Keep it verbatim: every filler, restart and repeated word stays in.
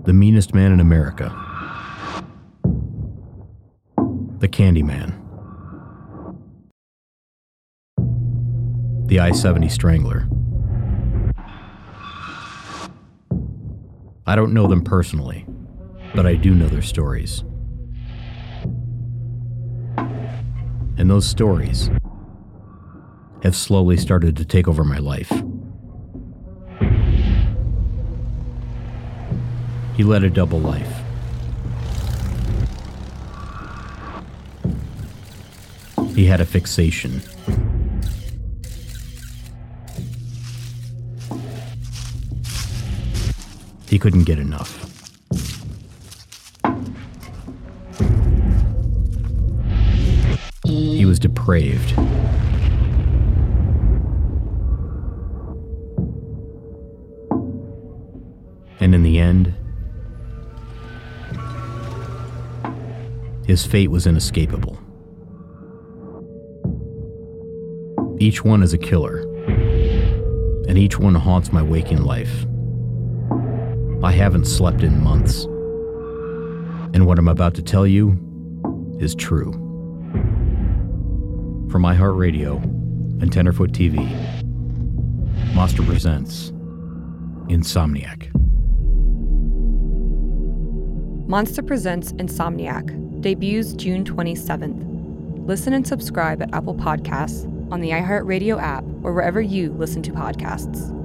the meanest man in America. The Candyman. The I seventy Strangler. I don't know them personally, but I do know their stories. And those stories have slowly started to take over my life. He led a double life. He had a fixation. He couldn't get enough. He was depraved. And in the end, his fate was inescapable. Each one is a killer, and each one haunts my waking life. I haven't slept in months, and what I'm about to tell you is true. From iHeartRadio and Tenderfoot T V, Monster presents Insomniac. Monster Presents Insomniac debuts June twenty-seventh. Listen and subscribe at Apple Podcasts, on the iHeartRadio app, or wherever you listen to podcasts.